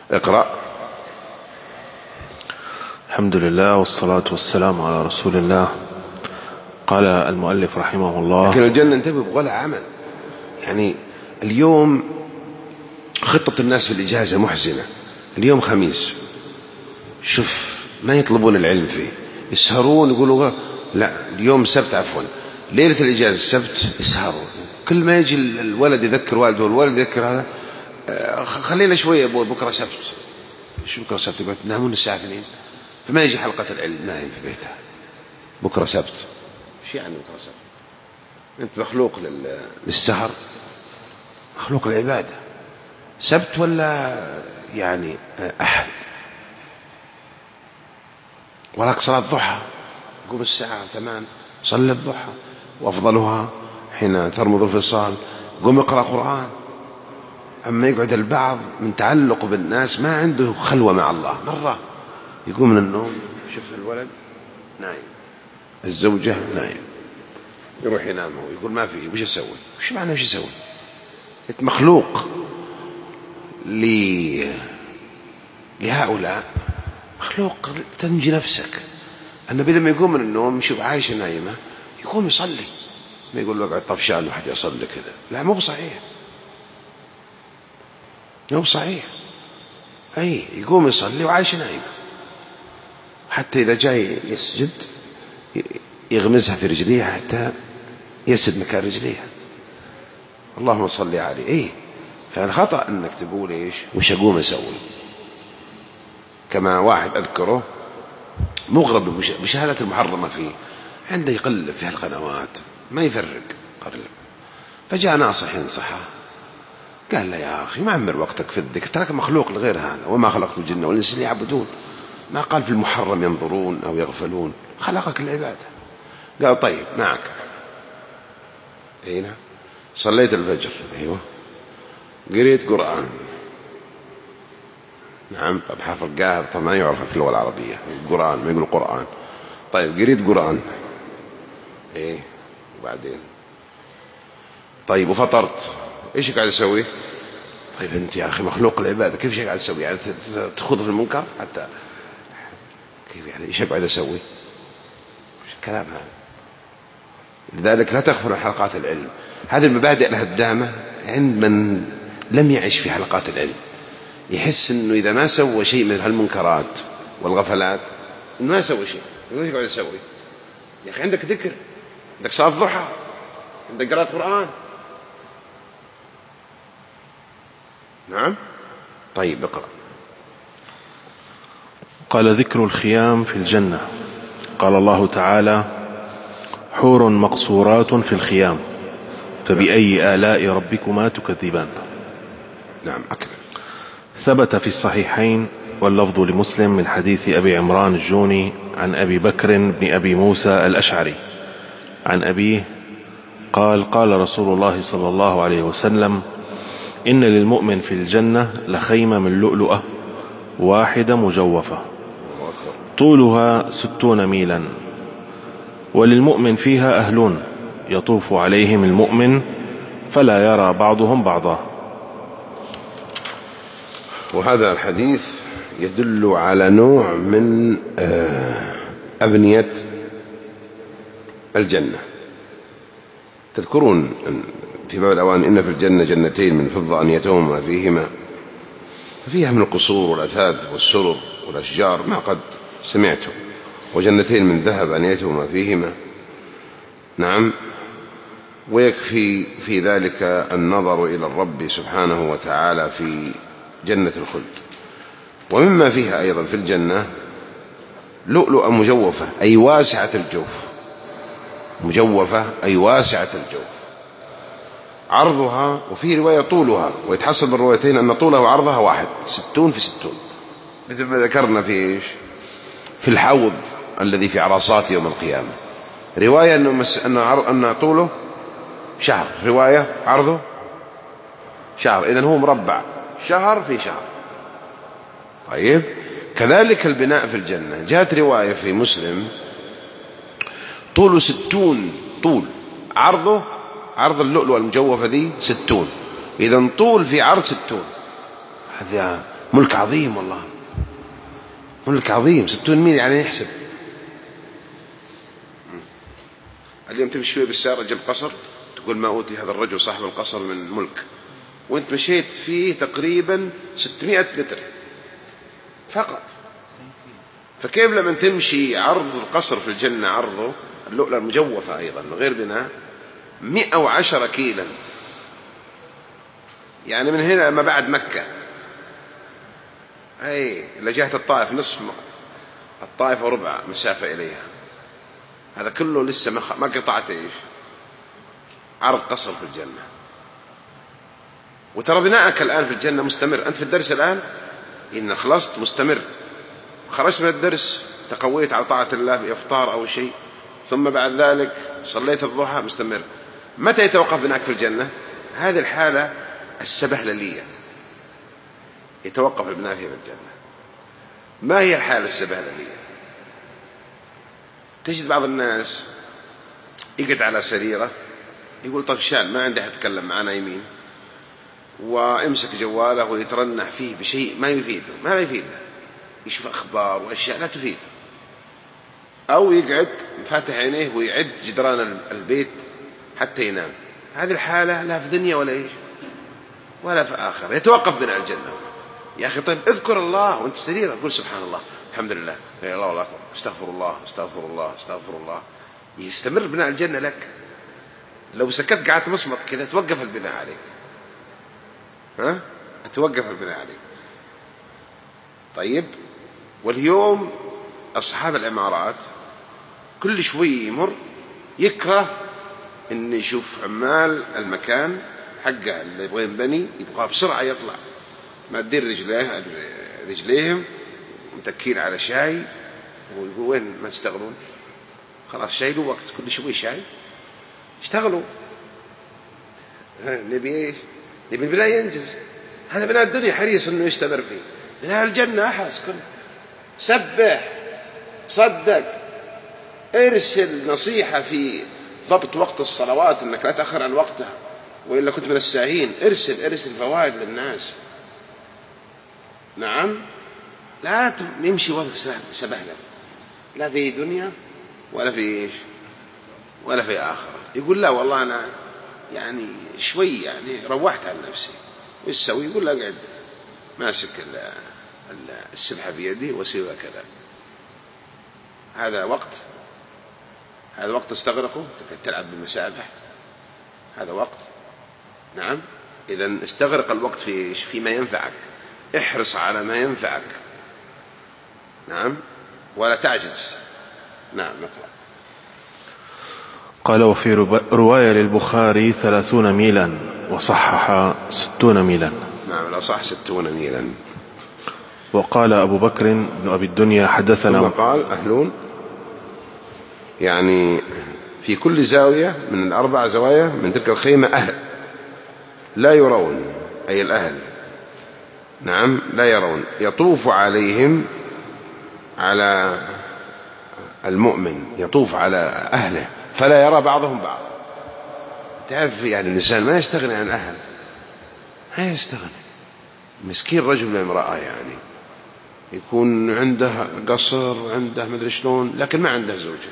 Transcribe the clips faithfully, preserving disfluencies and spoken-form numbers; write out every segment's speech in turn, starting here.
اقرأ. الحمد لله والصلاة والسلام على رسول الله. قال المؤلف رحمه الله: لكن الجنة انتبه بقولها عمل. يعني اليوم خطة الناس في الإجازة محزنة. اليوم خميس، شوف ما يطلبون العلم فيه، يسهرون يقولوا لا اليوم سبت، عفوا ليلة الإجازة السبت يسهرون. كل ما يجي الولد يذكر والده والولد يذكر هذا، خلينا شوية بكرة سبت. شو بكرة سبت؟ يقول تنامون الساعة اثنين، فما يجي حلقة العلم، نايم في بيته. بكرة سبت، ايش يعني بكرة سبت؟ انت مخلوق للسهر، مخلوق للعبادة. سبت ولا يعني أحد؟ وراك صلاة ضحى، قوم الساعة ثمان صلي الضحى، وأفضلها حين ترمض الفصال، قوم اقرأ قرآن. أما يقعد البعض من تعلق بالناس ما عنده خلوة مع الله، مرة يقوم من النوم شوف الولد نايم، الزوجة نايم، يروح ينام هو، يقول ما فيه، وش أسوي؟ وش معنى وش أسوي؟ أنت مخلوق لي... لهؤلاء، مخلوق تنجي نفسك. النبي لما يقوم من النوم يشوف عائشة نايمة يقوم يصلي، ما يقول له اقعد طفشان واحد يصلي كذا، لا مو بصحيح، مو بصحيح. أي يقوم يصلي وعائشة نايمة، حتى إذا جاي يسجد يغمزها في رجليها حتى يسد مكان رجليها. اللهم صل عليه. إيه فالخطأ أنك تقول إيش وش أقوم أسوي. كما واحد أذكره مغرب بشهادة المحرمة فيه، عنده يقلب في هالقنوات ما يفرق قرب، فجاء ناصح ينصحه قال له يا أخي ما عمر وقتك في الذكر، تراك مخلوق لغير هذا، وما خلقت الجن والإنس ليعبدون. ما قال في المحرم ينظرون أو يغفلون، خلقك العبادة. قال طيب معك. هنا صليت الفجر، أيوة قريت قرآن، نعم طب حافظ قاهر طب ما يعرف في اللغة العربية القرآن، ما يقول قرآن. طيب قريت قرآن، ايه وبعدين طيب وفطرت، ايش قاعد اسوي؟ طيب انت يا اخي مخلوق العبادة، كيف ايش قاعد اسوي؟ يعني تخوض في المنكر حتى كيف يعني ايش قاعد اسوي؟ ايش الكلام هذا؟ لذلك لا تغفل عن حلقات العلم. هذه المبادئ الهدامة عند من لم يعش في حلقات العلم، يحس انه اذا ما سوى شيء من هالمنكرات والغفلات انه ما سوى شيء. ايش قاعد اسوي؟ يا اخي عندك ذكر، عندك صلاة ضحى، عندك قراءة قرآن. نعم طيب اقرأ. قال: ذكر الخيام في الجنة. قال الله تعالى: حور مقصورات في الخيام فبأي آلاء ربكما تكذبان. نعم أكمل. ثبت في الصحيحين واللفظ لمسلم من حديث أبي عمران الجوني عن أبي بكر بن أبي موسى الأشعري عن أبيه قال: قال رسول الله صلى الله عليه وسلم: إن للمؤمن في الجنة لخيمة من لؤلؤة واحدة مجوفة طولها ستون ميلا، وللمؤمن فيها أهلون يطوف عليهم المؤمن فلا يرى بعضهم بعضا. وهذا الحديث يدل على نوع من أبنية الجنة. تذكرون في باب الأوان إن في الجنة جنتين من فضة أنيتهما فيهما، فيها من القصور والأثاث والسرر والأشجار ما قد سمعتم، وجنتين من ذهب أنيتهما فيهما. نعم ويكفي في ذلك النظر إلى الرب سبحانه وتعالى في جنة الخلد. ومما فيها أيضا في الجنة لؤلؤة مجوفة أي واسعة الجوف، مجوفة أي واسعة الجوف، عرضها وفي رواية طولها، ويتحسب بالروايتين أن طولها وعرضها واحد، ستون في ستون، مثل ما ذكرنا في إيش في الحوض الذي في عرصات يوم القيامة. رواية أن طوله شهر، رواية عرضه شهر، إذن هو مربع شهر في شهر. طيب كذلك البناء في الجنة، جاءت رواية في مسلم طوله ستون، طول عرضه عرض اللؤلؤة المجوفة دي ستون، إذن طول في عرض ستون. هذا ملك عظيم والله، ملك عظيم. ستون ميل يعني يحسب. اليوم تمشي شوي بالسيارة جنب قصر تقول ما أوتي هذا الرجل صاحب القصر من ملك، وانت مشيت فيه تقريبا ستمائة متر فقط. فكيف لما تمشي عرض القصر في الجنة، عرضه اللؤلؤة المجوفة أيضا غير بناء مئة وعشرة كيلا، يعني من هنا ما بعد مكة، أي لجهة الطائف نصف الطائف وربع مسافة إليها. هذا كله لسه ما قطعت إيش عرض قصر في الجنة. وترى بناءك الآن في الجنة مستمر. أنت في الدرس الآن إن خلصت مستمر، خرجت من الدرس تقويت على طاعة الله بإفطار أو شيء، ثم بعد ذلك صليت الضحى مستمر. متى يتوقف بناءك في الجنة؟ هذه الحالة السبهللية يتوقف البناء فيها في الجنة. ما هي الحالة السبهللية؟ تجد بعض الناس يقعد على سريرة يقول طفشان ما عنده يتكلم معنا يمين، وامسك جواله ويترنح فيه بشيء ما يفيده، ما لا يفيده، يشوف أخبار وأشياء لا تفيد، أو يقعد فاتح عينيه ويعد جدران البيت حتى ينام. هذه الحالة لا في دنيا ولا إيش ولا في آخر. يتوقف بناء الجنة. يا أخي طيب اذكر الله وانت في سريرة، قول سبحان الله الحمد لله يا الله والله أكبر استغفر الله استغفر الله استغفر الله. يستمر بناء الجنة لك. لو سكت قعدت مصمت كذا توقف البناء عليك، ها توقف البناء عليك. طيب واليوم أصحاب العمارات كل شوي يمر يكره إن يشوف عمال المكان حقه اللي يبغى ينبني يبغى بسرعة يطلع، ما تدير رجليه رجليهم متكين على شاي، ويقول وين ما تشتغلون؟ خلاص شاي له وقت، كل شوي شاي اشتغلوا. نبي ايش؟ نبي البناء ينجز. هذا بناء الدنيا حريص انه يستمر فيه. بناء الجنة احرص كله. سبح، صدق، ارسل نصيحة في ضبط وقت الصلوات انك لا تأخر عن وقتها وإلا كنت من الساهين. ارسل ارسل فوائد للناس. نعم، لا يمشي وضع سبهلة لا في دنيا ولا في إيش ولا في آخرة. يقول لا والله أنا يعني شوي يعني روحت عن نفسي، وش سوي؟ يقول لا قعد ماسك السبحة بيدي وسوى كذا. هذا وقت هذا وقت استغرقه تلعب بالمسابح، هذا وقت. نعم، إذن استغرق الوقت في إيش؟ فيما ينفعك. احرص على ما ينفعك. نعم، ولا تعجز. نعم نقرأ. قال وفي رواية للبخاري ثلاثون ميلا وصحح ستون ميلا. نعم الأصح ستون ميلا. وقال أبو بكر بن أبي الدنيا حدثنا. ثم قال أهلون، يعني في كل زاوية من الأربع زوايا من تلك الخيمة أهل لا يرون، أي الأهل. نعم لا يرون. يطوف عليهم، على المؤمن يطوف على أهله فلا يرى بعضهم بعض. تعرف يعني الإنسان ما يستغني عن أهل، ما يستغني. مسكين رجل وامرأة يعني يكون عنده قصر عنده مدري شلون لكن ما عنده زوجة،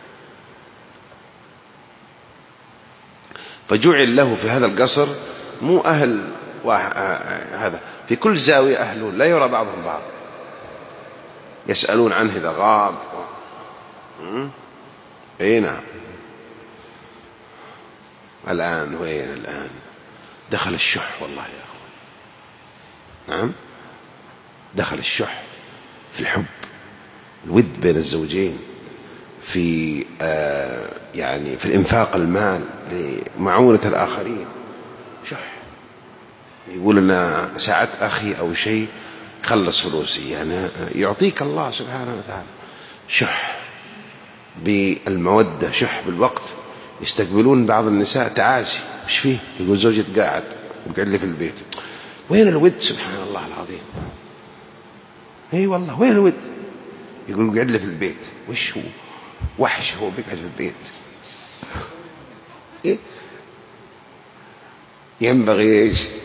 فجعل له في هذا القصر مو أهل هذا، في كل زاوية أهلون لا يرى بعضهم بعض، يسألون عنه إذا غاب. اي نعم. الآن وين الآن دخل الشح والله يا أخوان. نعم دخل الشح في الحب، الود بين الزوجين، في آه يعني في الإنفاق المال لمعونة الآخرين. شح يقول لنا ساعة أخي أو شيء خلص فلوسي، يعني يعطيك الله سبحانه وتعالى. شح بالمودة، شح بالوقت. يستقبلون بعض النساء تعازي، مش فيه؟ يقول زوجي تقاعد وقعد لي في البيت. وين الود؟ سبحان الله العظيم. اي والله وين الود؟ يقول قعد لي في البيت. وش هو؟ وحش هو بيقعد في البيت. إيه؟ ينبغي ايش؟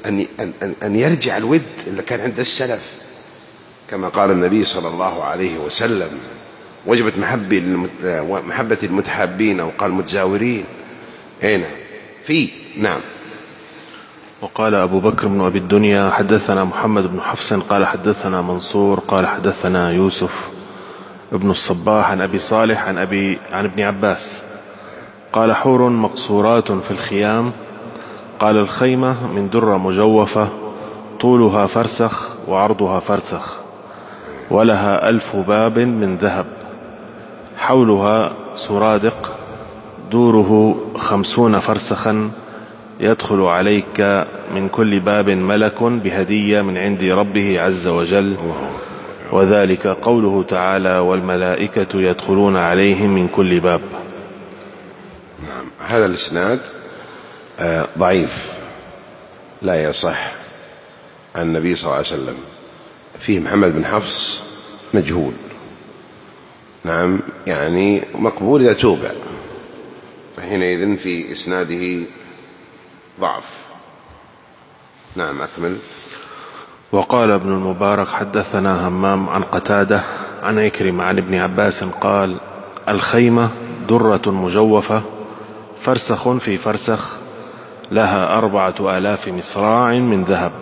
أن, أن, أن يرجع الود اللي كان عند السلف، كما قال النبي صلى الله عليه وسلم: وجبت محبة المتحابين، أو قال متزاورين. أين في نعم. وقال أبو بكر بن أبي الدنيا: حدثنا محمد بن حفص قال حدثنا منصور قال حدثنا يوسف ابن الصباح عن أبي صالح عن, أبي عن ابن عباس قال: حور مقصورات في الخيام. قال: الخيمة من درة مجوفة، طولها فرسخ وعرضها فرسخ، ولها ألف باب من ذهب، حولها سرادق، دوره خمسون فرسخا، يدخل عليك من كل باب ملك بهدية من عند ربه عز وجل، وذلك قوله تعالى: والملائكة يدخلون عليهم من كل باب. نعم. هذا الإسناد ضعيف لا يصح عن النبي صلى الله عليه وسلم، فيه محمد بن حفص مجهول. نعم، يعني مقبول إذا توبع، فحينئذ في إسناده ضعف. نعم أكمل. وقال ابن المبارك: حدثنا همام عن قتادة عن عكرمة عن ابن عباس قال: الخيمة درة مجوفة، فرسخ في فرسخ، لها أربعة آلاف مصراع من ذهب.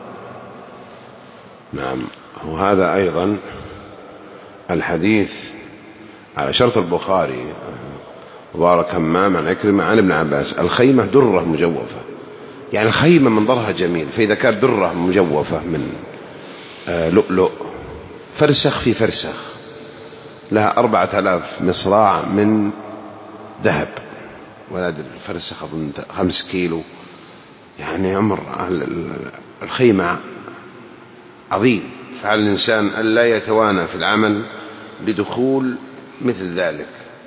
نعم. وهذا أيضا الحديث على شرط البخاري. مبارك همام عن عكرمة عن ابن عباس: الخيمة درة مجوفة، يعني الخيمة منظرها جميل، فإذا كانت درة مجوفة من لؤلؤ فرسخ في فرسخ، لها أربعة آلاف مصراع من ذهب، ولا الفرسخ أظن خمس كيلو، يعني أمر الخيمة عظيم. فعلى الإنسان ألا يتوانى في العمل لدخول مثل ذلك.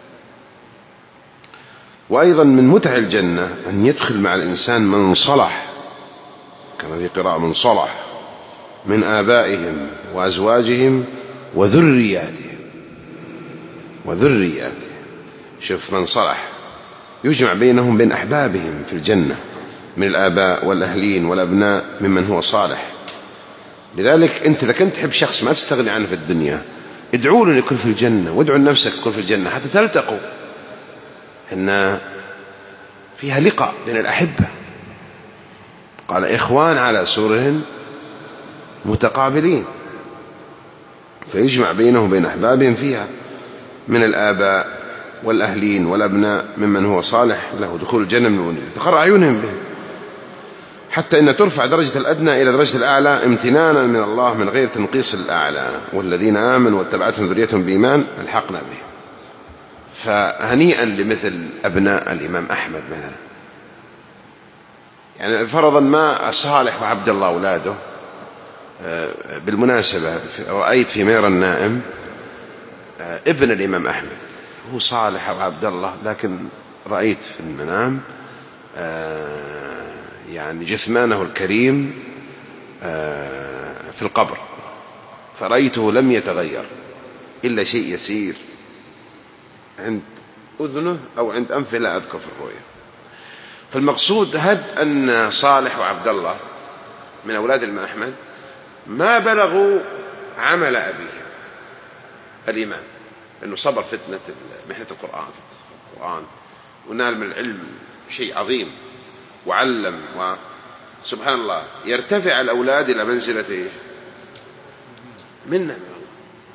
وأيضا من متع الجنة أن يدخل مع الإنسان من صلح، كما في قراءة: من صلح من آبائهم وأزواجهم وذرياتهم. وذرياتهم، شوف، من صلح يجمع بينهم بين أحبابهم في الجنة من الآباء والأهلين والأبناء ممن هو صالح. لذلك أنت إذا كنت تحب شخص ما تستغني عنه في الدنيا، ادعوا له يكون في الجنة، وادعوا لنفسك يكون في الجنة حتى تلتقوا، إن فيها لقاء بين الأحبة. قال: إخوان على سرر متقابلين، فيجمع بينهم بين أحبابهم فيها من الآباء والأهلين والأبناء ممن هو صالح له دخول الجنة من دونه، تقر أعينهم به، حتى إن ترفع درجة الأدنى إلى درجة الأعلى امتنانا من الله من غير تنقيص الأعلى: والذين آمنوا واتبعتهم ذريتهم بإيمان ألحقنا به. فهنيئا لمثل أبناء الإمام أحمد مثلا، يعني فرضا ما صالح وعبد الله أولاده. بالمناسبة رأيت في مير النائم ابن الإمام أحمد، هو صالح وعبد الله، لكن رأيت في المنام يعني جثمانه الكريم في القبر، فرأيته لم يتغير إلا شيء يسير عند أذنه أو عند أنفه، لا أذكر في الرؤيا. فالمقصود هد أن صالح وعبد الله من أولاد الإمام أحمد ما بلغوا عمل أبيه الإمام، لأنه صبر فتنة محنة القرآن القرآن ونال من العلم شيء عظيم وعلم، وسبحان الله يرتفع الأولاد إلى منزلة منة من الله،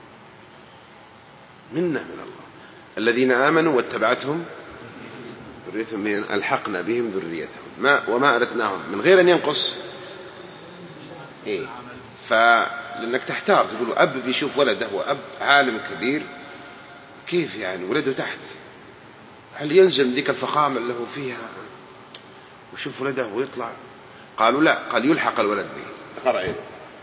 منة من الله. الذين آمنوا واتبعتهم ذريتهم ألحقنا بهم ذريتهم ما وما ألتناهم من غير أن ينقص. إيه؟ فلأنك تحتار، تقول أب بيشوف ولده، هو أب عالم كبير، كيف يعني ولده تحت؟ هل يلزم ذيك الفخامة اللي هو فيها وشوف ولده ويطلع؟ قالوا لا، قال يلحق الولد به تقرأ،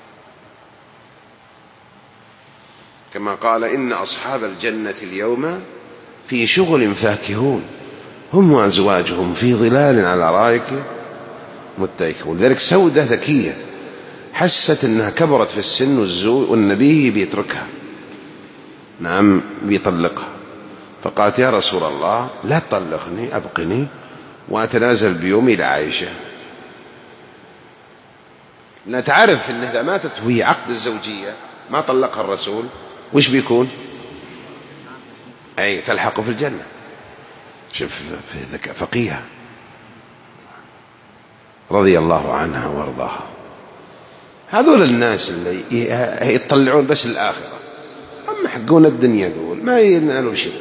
كما قال: إن أصحاب الجنة اليوم في شغل فاكهون هم وأزواجهم في ظلال على رائك متكئون. لذلك سودة ذكية حست أنها كبرت في السن والزوج، والنبي بيتركها، نعم بيطلقها، فقالت: يا رسول الله لا تطلقني، أبقني وأتنازل بيومي لعائشة. لا تعرف إن إذا ماتت وهي عقد الزوجية ما طلقها الرسول وش بيكون؟ أي تلحق في الجنة. شوف في ذكاء فقيهة رضي الله عنها وارضاها. هذول الناس اللي يطلعون بس الآخرة، أما حقون الدنيا ذول ما ينالوا شيء.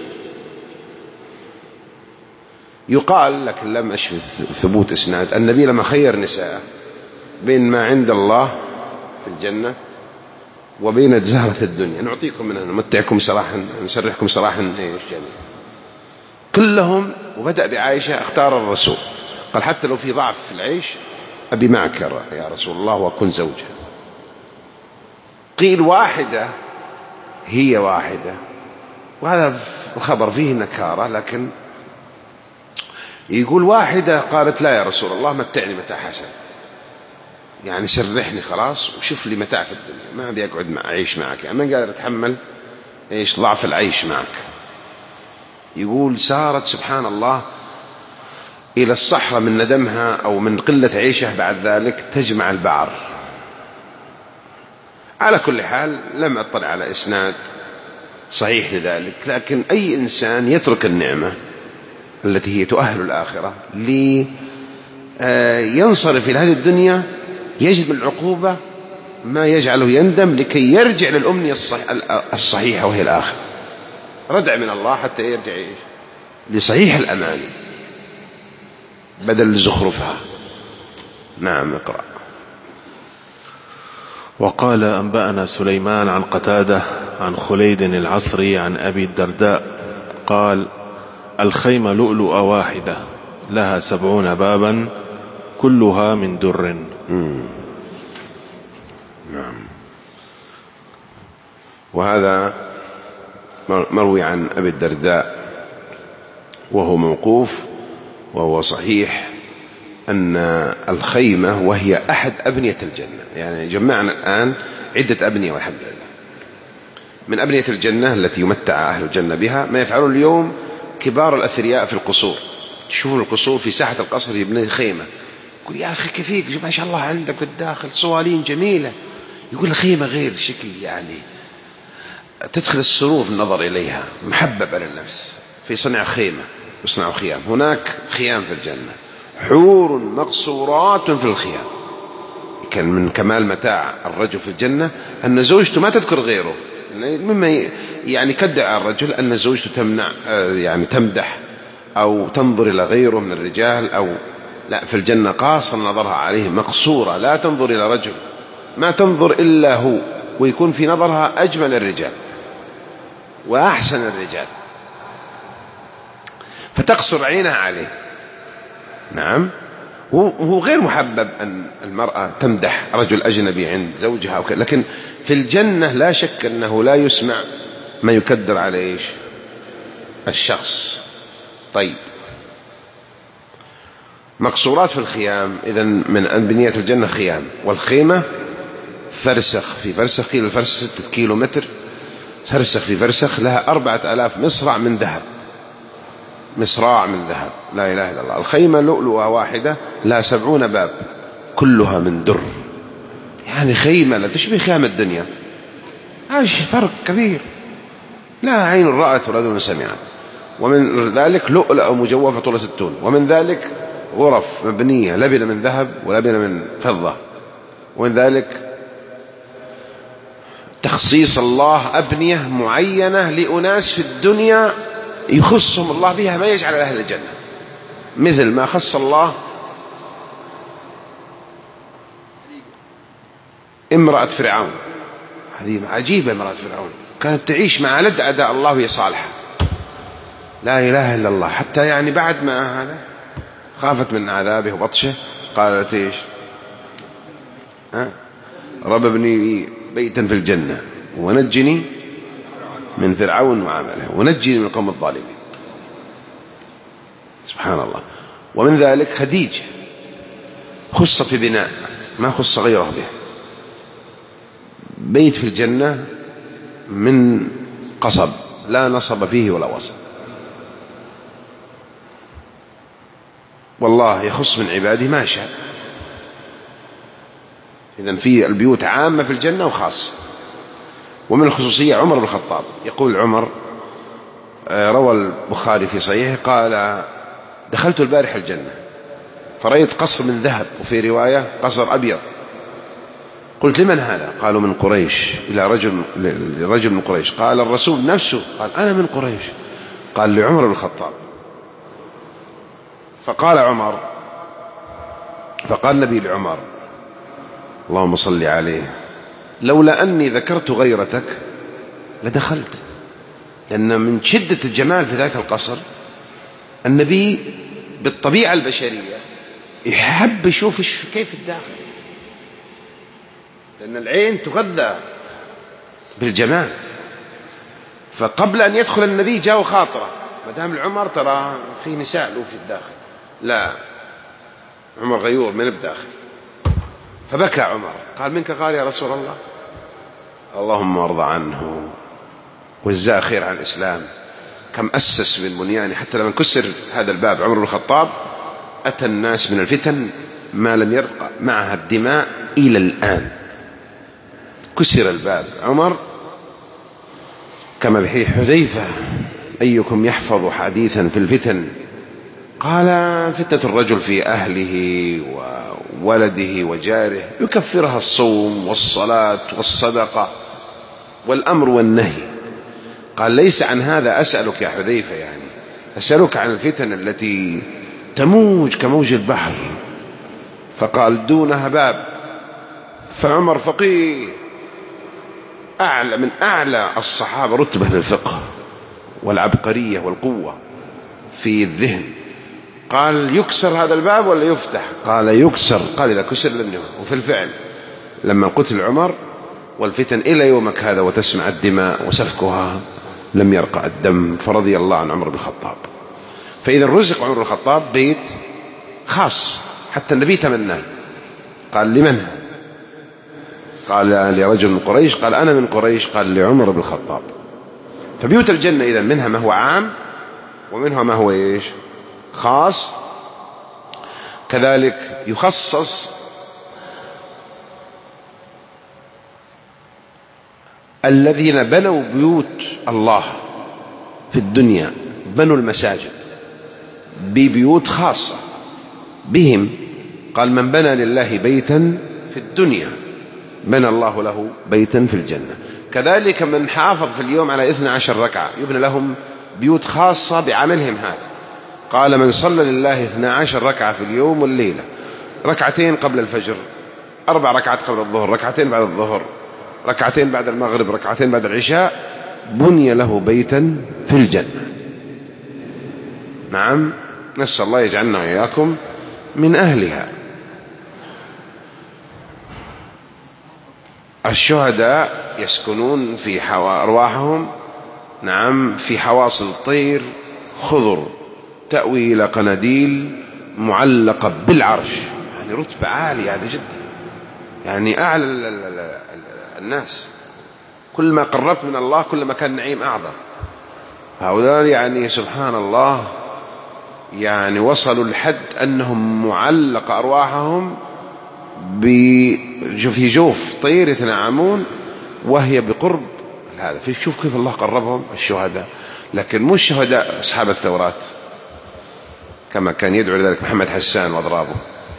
يقال لك لم أشهد ثبوت إسناد النبي لما خير نساء بين ما عند الله في الجنة وبين زهرة الدنيا، نعطيكم منها نمتعكم سراحا نسرحكم سراحا إيش جميل، كلهم. وبدأ بعائشة اختار الرسول، قال حتى لو في ضعف في العيش أبي معك يا رسول الله وأكون زوجها. قيل واحدة، هي واحدة، وهذا الخبر فيه نكارة، لكن يقول واحدة قالت لا يا رسول الله متعني متاع حسن، يعني سرحني خلاص وشوف لي متاع في الدنيا، ما أبي أقعد مع أعيش معك، يعني ما قادر أتحمل إيش ضعف العيش معك. يقول سارت سبحان الله إلى الصحراء من ندمها أو من قلة عيشه بعد ذلك تجمع البعر. على كل حال لم أطلع على إسناد صحيح لذلك، لكن أي إنسان يترك النعمة التي هي تؤهل الآخرة لينصرف إلى هذه الدنيا يجد من العقوبة ما يجعله يندم لكي يرجع للأمنية الصحيحة وهي الآخرة، ردع من الله حتى يرجع لصحيح الأماني بدل زخرفها. نعم اقرأ. وقال أنبأنا سليمان عن قتادة عن خليد العصري عن أبي الدرداء قال الخيمة لؤلؤة واحدة لها سبعون بابا كلها من در. نعم. وهذا مروي عن أبي الدرداء وهو موقوف، وهو صحيح أن الخيمة وهي أحد أبنية الجنة، يعني جمعنا الآن عدة أبنية والحمد لله. من أبنية الجنة التي يمتع أهل الجنة بها ما يفعلون اليوم كبار الأثرياء في القصور. تشوفون القصور في ساحة القصر يبني خيمة، يقول يا أخي كيفيك ما شاء الله عندك بالداخل صوالين جميلة، يقول الخيمة غير شكل، يعني تدخل السرور في النظر إليها، محببة للنفس في صنع خيمة يصنع خيام. هناك خيام في الجنة حور مقصورات في الخيام. كان من كمال متاع الرجل في الجنة أن زوجته ما تذكر غيره، مما يعني كدع الرجل أن زوجته تمنع يعني تمدح أو تنظر إلى غيره من الرجال، أو لا، في الجنة قاصر نظرها عليه مقصورة، لا تنظر إلى رجل، ما تنظر إلا هو، ويكون في نظرها أجمل الرجال وأحسن الرجال فتقصر عينها عليه. نعم. وهو غير محبب أن المرأة تمدح رجل أجنبي عند زوجها، لكن في الجنة لا شك أنه لا يسمع ما يكدر عليه الشخص. طيب، مقصورات في الخيام، إذن من أبنية الجنة خيام، والخيمة فرسخ في فرسخ، قيل الفرسخ ستة كيلو متر، فرسخ في فرسخ، لها أربعة آلاف مصرع من ذهب، مصراع من ذهب، لا إله إلا الله. الخيمة لؤلؤة واحدة لها سبعون باب كلها من در، يعني خيمة لا تشبه خيام الدنيا، هاش فرق كبير، لا عين رأت ولا أذن سمعت. ومن ذلك لؤلؤة مجوفة طول ستون، ومن ذلك غرف مبنية لبنة من ذهب ولبنة من فضة. ومن ذلك تخصيص الله أبنية معينة لأناس في الدنيا يخصهم الله بها ما يجعل أهل الجنة، مثل ما خص الله امرأة فرعون، هذه عجيبة، امرأة فرعون كانت تعيش مع لد أداء الله وهي صالحة، لا إله إلا الله، حتى يعني بعد ما هذا خافت من عذابه وبطشه، قالت إيش؟ ها؟ رب ابني بيتا في الجنة ونجني من فرعون وعمله ونجني من القوم الظالمين. سبحان الله. ومن ذلك خديجة خص في بناء ما خص غيره به، بيت في الجنة من قصب لا نصب فيه ولا وصب. والله يخص من عباده ما شاء، إذن في البيوت عامة في الجنة وخاصة. ومن الخصوصية عمر بن الخطاب، يقول عمر، روى البخاري في صحيحه قال: دخلت البارحة الجنة فرأيت قصر من ذهب، وفي رواية قصر أبيض. قلت: لمن هذا؟ قالوا: من قريش، إلى رجل لرجل من قريش. قال الرسول نفسه، قال: أنا من قريش. قال لعمر بن الخطاب. فقال عمر فقال النبي لعمر: اللهم صل عليه، لولا أني ذكرت غيرتك لدخلت. لأن من شدة الجمال في ذاك القصر، النبي بالطبيعة البشرية يحب يشوف كيف الداخل، لأن العين تغذى بالجمال. فقبل أن يدخل النبي جاء خاطرة، ما دام العمر ترى في نساء له في الداخل، لا، عمر غيور من الداخل. فبكى عمر، قال: منك؟ قال: يا رسول الله، اللهم ارضى عنه وجزاه خير عن الإسلام، كم أسس من بنيانه، حتى لما كسر هذا الباب عمر بن الخطاب أتى الناس من الفتن ما لم يرق معها الدماء إلى الآن. كسر الباب عمر، كما بحديث حذيفة: أيكم يحفظ حديثا في الفتن؟ قال: فتنة الرجل في أهله وولده وجاره يكفرها الصوم والصلاة والصدقة والأمر والنهي. قال: ليس عن هذا أسألك يا حذيفة، يعني أسألك عن الفتن التي تموج كموج البحر. فقال: دونها باب. فعمر فقيه، أعلى من أعلى الصحابة رتبة للفقه والعبقرية والقوة في الذهن. قال: يكسر هذا الباب ولا يفتح؟ قال: يكسر. قال: إذا كسر لم يفتح. وفي الفعل لما قتل عمر والفتن إلى يومك هذا وتسمع الدماء وسفكها لم يرقى الدم، فرضي الله عن عمر بن الخطاب. فإذا رزق عمر بن الخطاب بيت خاص، حتى النبي تمناه. قال: لمن؟ قال: لرجل من قريش. قال: أنا من قريش. قال: لعمر بن الخطاب. فبيوت الجنة إذن منها ما هو عام ومنها ما هو إيش؟ خاص. كذلك يخصص الذين بنوا بيوت الله في الدنيا، بنوا المساجد ببيوت خاصة بهم. قال: من بنى لله بيتا في الدنيا بنى الله له بيتا في الجنة. كذلك من حافظ في اليوم على اثنى عشر ركعة يبنى لهم بيوت خاصة بعملهم هذا. قال: من صلى لله اثنى عشر ركعة في اليوم والليلة، ركعتين قبل الفجر، أربع ركعات قبل الظهر، ركعتين بعد الظهر، ركعتين بعد المغرب، ركعتين بعد العشاء، بني له بيتا في الجنة. نعم، نسأل الله يجعلنا وإياكم من أهلها. الشهداء يسكنون في أرواحهم، نعم، في حواصل الطير خضر تأوي إلى قناديل معلقة بالعرش. يعني رتبة عالية هذا جدا، يعني أعلى الناس. كل ما قربت من الله كل ما كان النعيم أعظم. هؤلاء يعني سبحان الله، يعني وصلوا الحد أنهم معلق أرواحهم في جوف طير يتنعمون وهي بقرب هذا. شوف كيف الله قربهم الشهداء. لكن مو الشهداء أصحاب الثورات كما كان يدعو لذلك محمد حسان وأضرابه.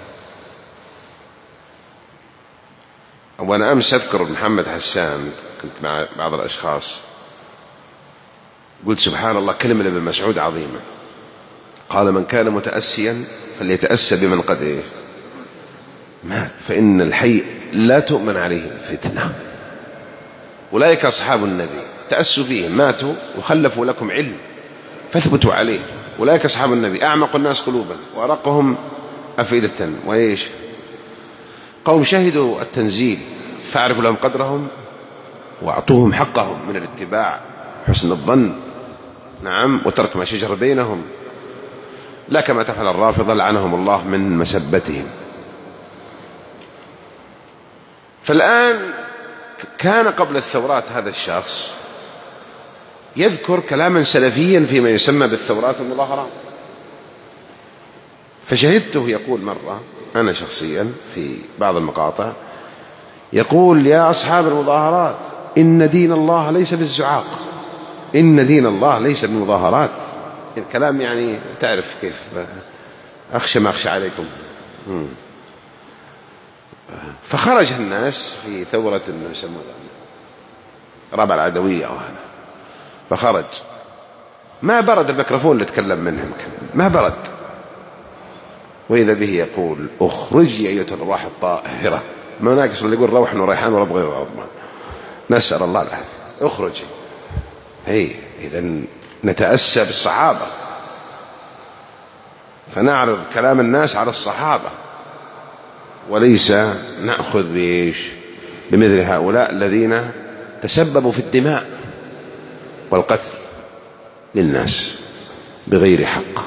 وأنا أمس أذكر محمد حسان، كنت مع بعض الأشخاص، قلت سبحان الله كلمة لابن مسعود عظيمة. قال: من كان متأسيا فليتأسى بمن قد إيه مات، فإن الحي لا تؤمن عليه الفتنة. أولئك أصحاب النبي، تأسوا فيهم، ماتوا وخلفوا لكم علم فاثبتوا عليه. أولئك أصحاب النبي، أعمق الناس قلوبا وأرقهم أفئدة، وإيش؟ قوم شهدوا التنزيل فاعرفوا لهم قدرهم وأعطوهم حقهم من الاتباع، حسن الظن، نعم، وترك ما شجر بينهم، لا كما تفعل الرافضة لعنهم الله من مسبتهم. فالآن كان قبل الثورات هذا الشخص يذكر كلاما سلفيا فيما يسمى بالثورات والمظاهرات. فشهدته يقول مرة أنا شخصيا في بعض المقاطع يقول يا أصحاب المظاهرات إن دين الله ليس بالزعاق، إن دين الله ليس بالمظاهرات. الكلام يعني تعرف كيف، أخشى ما أخشى عليكم. فخرج الناس في ثورة يسمونها رابعة العدوية وهذا، فخرج ما برد الميكروفون اللي تكلم منهم، ما برد، وإذا به يقول اخرجي أيتها الأرواح الطاهرة، ما ناقص اللي يقول روح وريحان ورب غير غضبان، نسأل الله العافية، اخرجي. هي إذن نتأسى بالصحابة، فنعرض كلام الناس على الصحابة، وليس نأخذ بإيش بمثل هؤلاء الذين تسببوا في الدماء والقتل للناس بغير حق.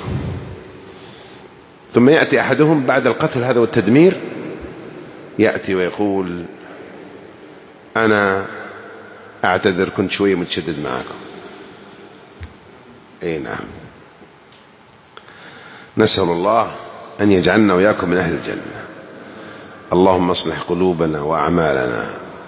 ثم يأتي أحدهم بعد القتل هذا والتدمير، يأتي ويقول أنا أعتذر كنت شوية متشدد معكم. أي نعم، نسأل الله أن يجعلنا وإياكم من أهل الجنة. اللهم اصلح قلوبنا وأعمالنا،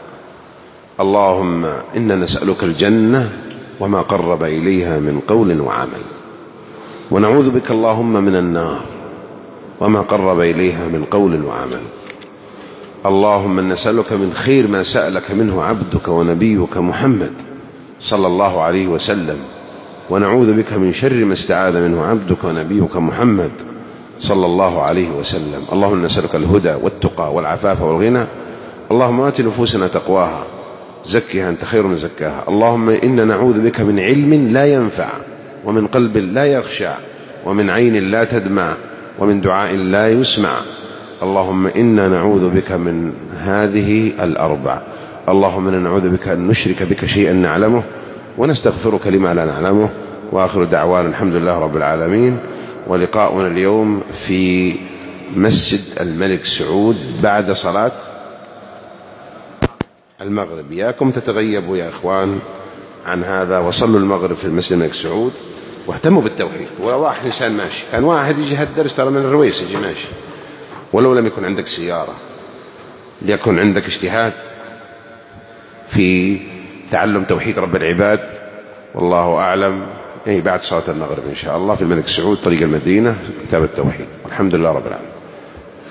اللهم إنا نسألك الجنة وما قرب إليها من قول وعمل، ونعوذ بك اللهم من النار وما قرب إليها من قول وعمل. اللهم نسألك من خير ما سألك منه عبدك ونبيك محمد صلى الله عليه وسلم، ونعوذ بك من شر ما استعاذ منه عبدك ونبيك محمد صلى الله عليه وسلم. اللهم نسألك الهدى والتقى والعفاف والغنى. اللهم آت نفوسنا تقواها، زكها أنت خير من زكاها. اللهم إنا نعوذ بك من علم لا ينفع، ومن قلب لا يخشع، ومن عين لا تدمع، ومن دعاء لا يسمع. اللهم إنا نعوذ بك من هذه الأربع. اللهم إنا نعوذ بك أن نشرك بك شيئا نعلمه، ونستغفرك لما لا نعلمه. وآخر دعوانا الحمد لله رب العالمين. ولقاؤنا اليوم في مسجد الملك سعود بعد صلاة المغرب. إياكم تتغيبوا يا إخوان عن هذا، وصلوا المغرب في المسجد الملك سعود، واهتموا بالتوحيد. ولو واحد إنسان ماشي، كان واحد يجي هالدرس ترى من الرويس يجي ماشي، ولو لم يكن عندك سيارة، ليكن عندك اجتهاد في تعلم توحيد رب العباد. والله أعلم. أي بعد صلاة المغرب إن شاء الله في الملك سعود طريق المدينة كتاب التوحيد. والحمد لله رب العالمين.